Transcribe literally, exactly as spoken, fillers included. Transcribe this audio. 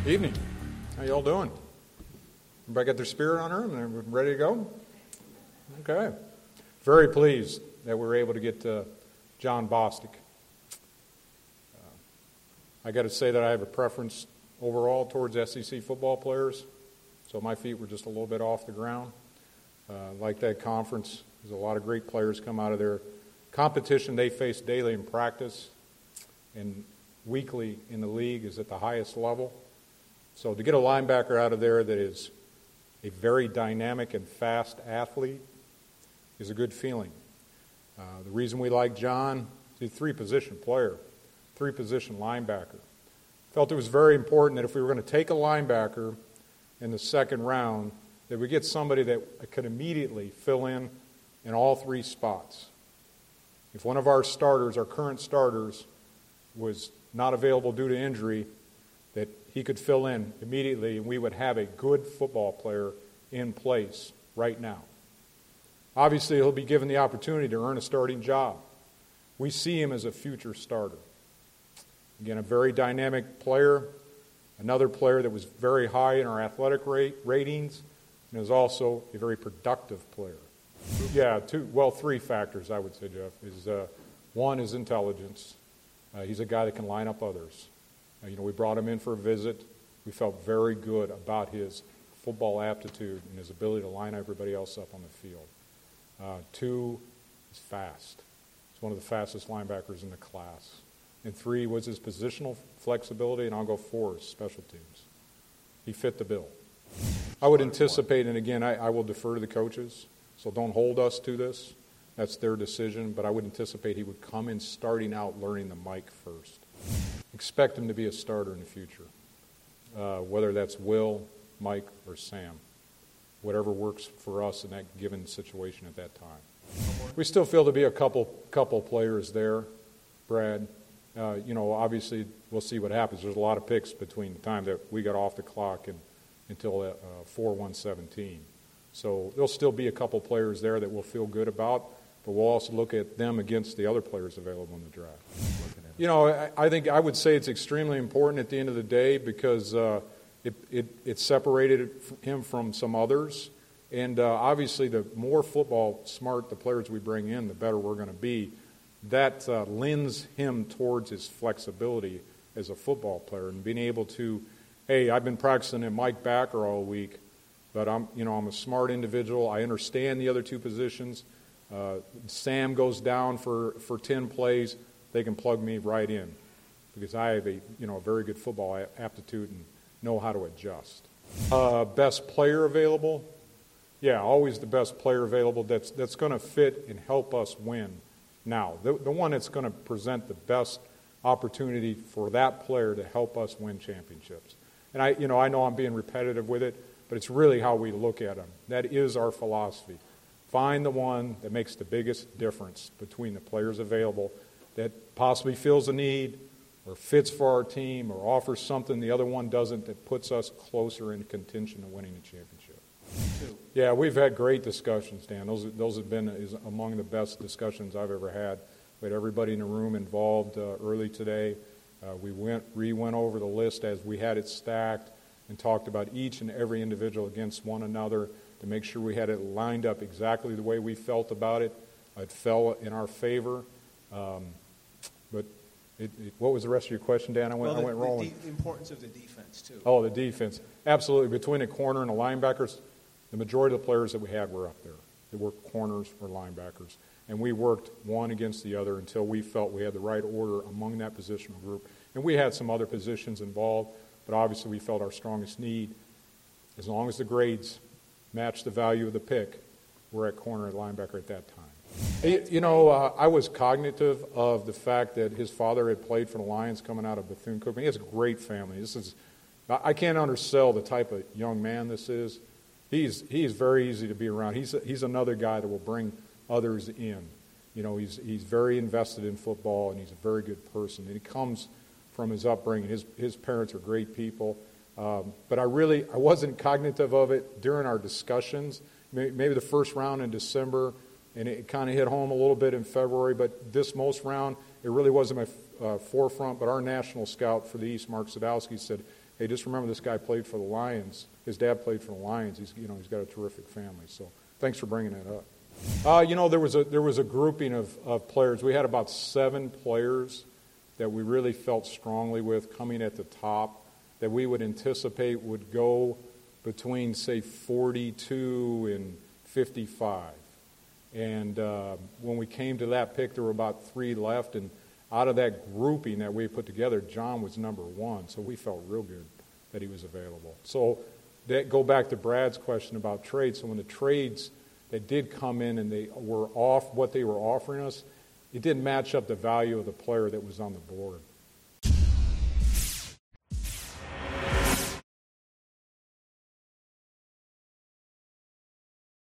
Evening. How y'all doing? Everybody got their spirit on her and they're ready to go? Okay. Very pleased that we were able to get uh, John Bostic. Uh, I got to say that I have a preference overall towards S E C football players, so my feet were just a little bit off the ground. Uh, like that conference, there's a lot of great players come out of there. Competition they face daily in practice and weekly in the league is at the highest level. So to get a linebacker out of there that is a very dynamic and fast athlete is a good feeling. Uh, the reason we like John, he's a three-position player, three-position linebacker. Felt it was very important that if we were going to take a linebacker in the second round, that we get somebody that could immediately fill in in all three spots. If one of our starters, our current starters, was not available due to injury, that he could fill in immediately and we would have a good football player in place right now. Obviously, he'll be given the opportunity to earn a starting job. We see him as a future starter. Again, a very dynamic player, another player that was very high in our athletic rate, ratings, and is also a very productive player. Yeah, two, well, three factors, I would say, Jeff. Is uh, one is intelligence. Uh, he's a guy that can line up others. Uh, you know, we brought him in for a visit. We felt very good about his football aptitude and his ability to line everybody else up on the field. Uh, two is fast. He's one of the fastest linebackers in the class. And three was his positional flexibility, and I'll go four is special teams. He fit the bill. I would anticipate, and again, I, I will defer to the coaches, so don't hold us to this. That's their decision, but I would anticipate he would come in starting out learning the mic first. Expect him to be a starter in the future, uh, whether that's Will, Mike, or Sam. Whatever works for us in that given situation at that time. We still feel to be a couple couple players there, Brad. Uh, you know, obviously we'll see what happens. There's a lot of picks between the time that we got off the clock and until uh, four one seventeen. So there'll still be a couple players there that we'll feel good about, but we'll also look at them against the other players available in the draft. You know, I, I think I would say it's extremely important at the end of the day because uh, it, it, it separated him from some others. And uh, obviously, the more football smart the players we bring in, the better we're going to be. That uh, lends him towards his flexibility as a football player and being able to, hey, I've been practicing at Mike Backer all week, but I'm, you know, I'm a smart individual. I understand the other two positions. Uh, Sam goes down for, for ten plays. They can plug me right in because I have a, you know, a very good football aptitude and know how to adjust. Uh, best player available? Yeah, always the best player available that's that's going to fit and help us win now. The, the one that's going to present the best opportunity for that player to help us win championships. And I, you know, I know I'm being repetitive with it, but it's really how we look at them. That is our philosophy. Find the one that makes the biggest difference between the players available that possibly fills a need or fits for our team or offers something the other one doesn't that puts us closer in contention to winning a championship. Yeah, we've had great discussions, Dan. Those those have been is among the best discussions I've ever had. We had everybody in the room involved uh, early today. Uh, we went re-went over the list as we had it stacked and talked about each and every individual against one another to make sure we had it lined up exactly the way we felt about it. It fell in our favor. Um, but it, it, what was the rest of your question, Dan? I went, well, the, I went rolling. The, de- the importance of the defense, too. Oh, the defense. Absolutely. Between a corner and a linebackers, the majority of the players that we had were up there. They were corners or linebackers. And we worked one against the other until we felt we had the right order among that positional group. And we had some other positions involved, but obviously we felt our strongest need, as long as the grades matched the value of the pick, we're at corner and linebacker at that time. You know, uh, I was cognitive of the fact that his father had played for the Lions coming out of Bethune-Cookman. He has a great family. This is, I can't undersell the type of young man this is. He's he's very easy to be around. He's he's another guy that will bring others in. You know, he's he's very invested in football and he's a very good person. And he comes from his upbringing. His his parents are great people. Um, but I really I wasn't cognitive of it during our discussions. Maybe the first round in December. And it kind of hit home a little bit in February, but this most round, it really wasn't my uh, forefront. But our national scout for the East, Mark Sadowski, said, hey, just remember this guy played for the Lions. His dad played for the Lions. He's, you know, he's got a terrific family. So thanks for bringing that up. Uh, you know, there was a there was a grouping of, of players. We had about seven players that we really felt strongly with coming at the top that we would anticipate would go between, say, forty-two and fifty-five. And uh, when we came to that pick, there were about three left. And out of that grouping that we put together, John was number one. So we felt real good that he was available. So that go back to Brad's question about trades. So when the trades that did come in and they were off what they were offering us, it didn't match up the value of the player that was on the board.